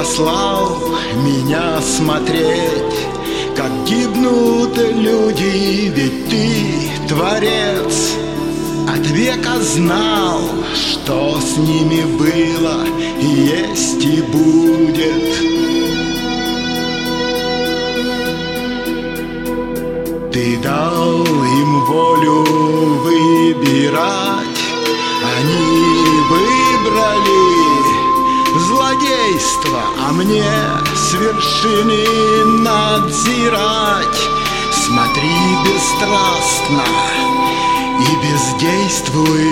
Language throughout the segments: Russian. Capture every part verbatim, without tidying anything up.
послал меня смотреть, как гибнут люди, ведь ты творец. От века знал, что с ними было, есть и будет. Ты дал им волю выбирать, они выбрали злодейство, а мне с вершины надзирать. Смотри бесстрастно и бездействуй.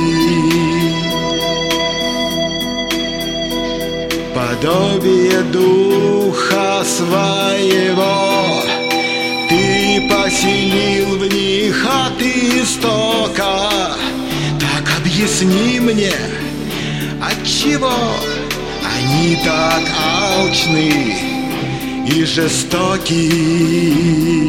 Подобие духа своего ты поселил в них от истока. Так объясни мне, отчего они так алчны и жестоки,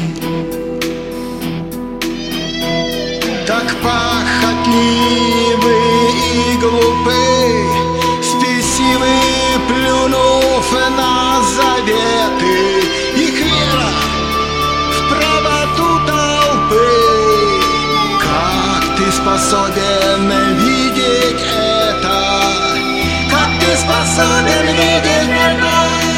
так похотливы и глупы, спесивы, плюнув на заветы. Их вера в правоту толпы. Как ты способен видеть это? Как ты способен видеть это?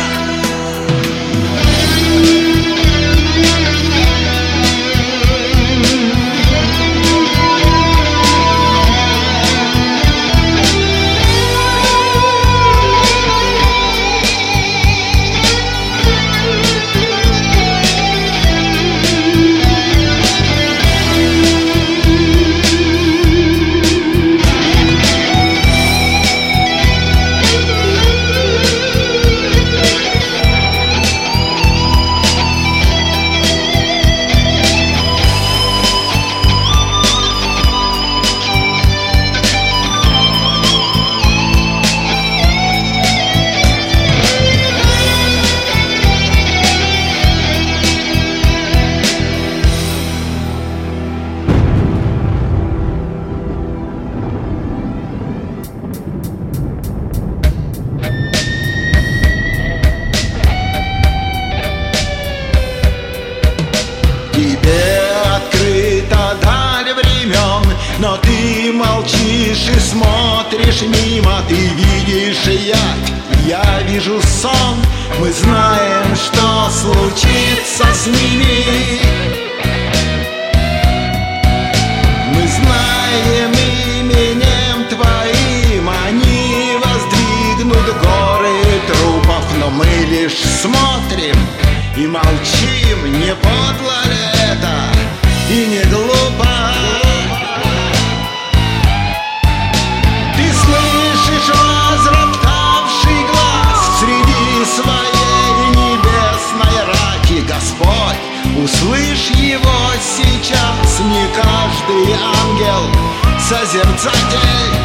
Но ты молчишь и смотришь мимо. Ты видишь яд, я вижу сон. Мы знаем, что случится с ними. Мы знаем именем твоим, они воздвигнут горы трупов. Но мы лишь смотрим и молчим. Не подло ли это и не глупо? Возроптавший глаз среди своей небесной рати. Господь, услышь его сейчас. Не каждый ангел созерцатель.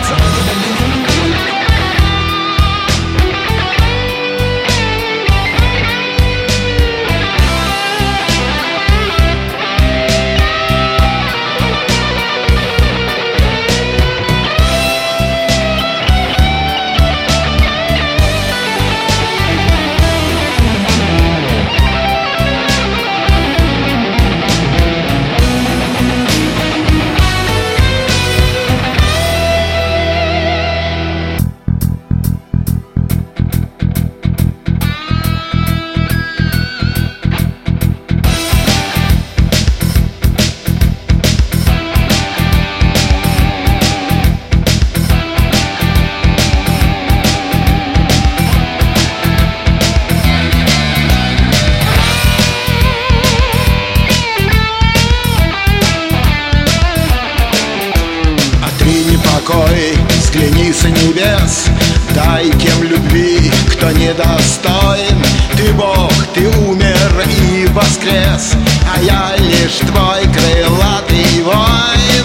Взгляни с небес, дай тем любви, кто недостоин. Ты Бог, ты умер и воскрес, а я лишь твой крылатый воин.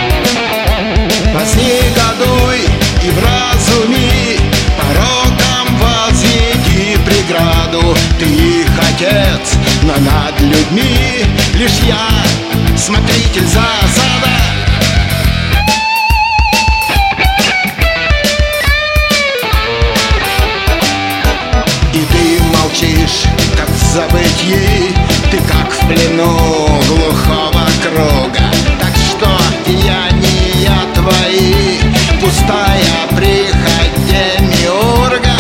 Вознегодуй и вразуми, порокам возведи преграду. Ты их отец, но над людьми лишь я, смотритель засада. семьи. Ты как в плену глухого круга, так что деяния твои пустая прихоть демиурга.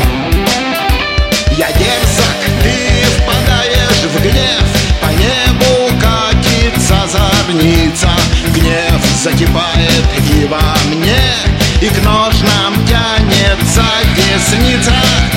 Я дерзок, ты впадаешь в гнев, по небу катится зорница. Гнев закипает и во мне, и к ножнам тянется десница.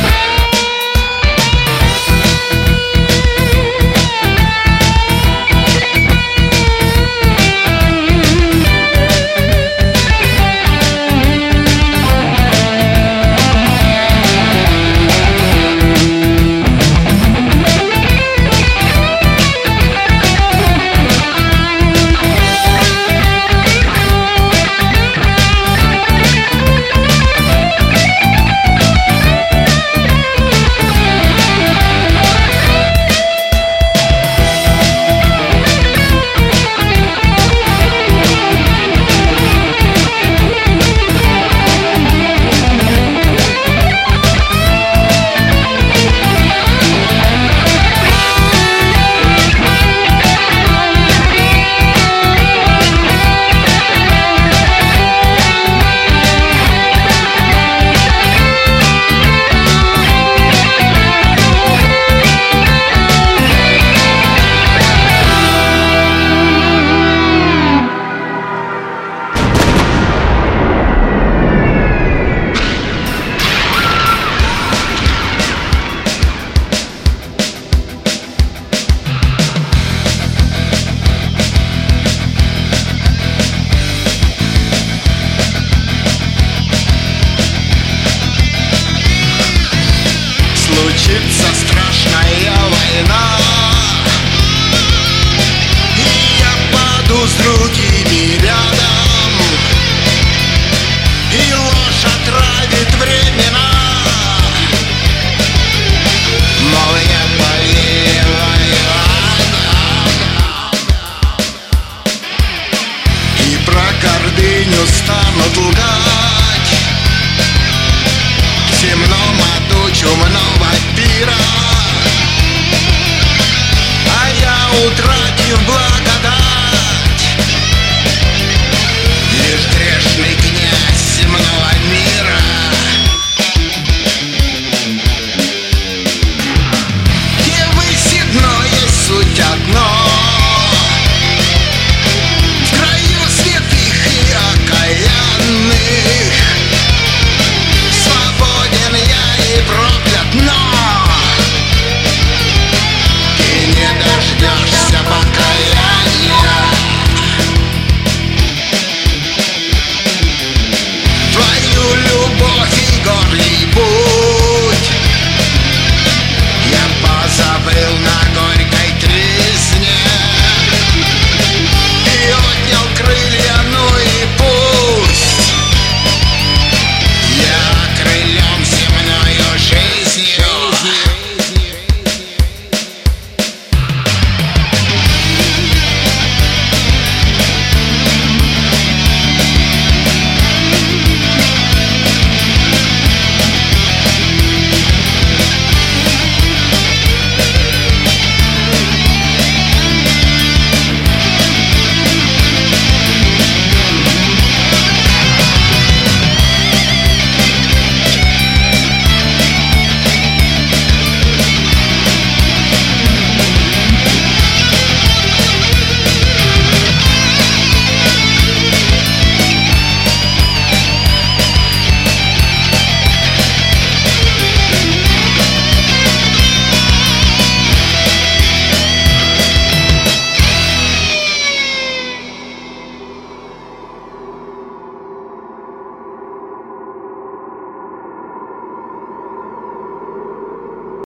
Случится страшная война, и я паду с другими рядом, и ложь отравит времена. Мол, я повинен, и про гордыню станут лгать. Темно мату чумного пира, а я, утратив благо,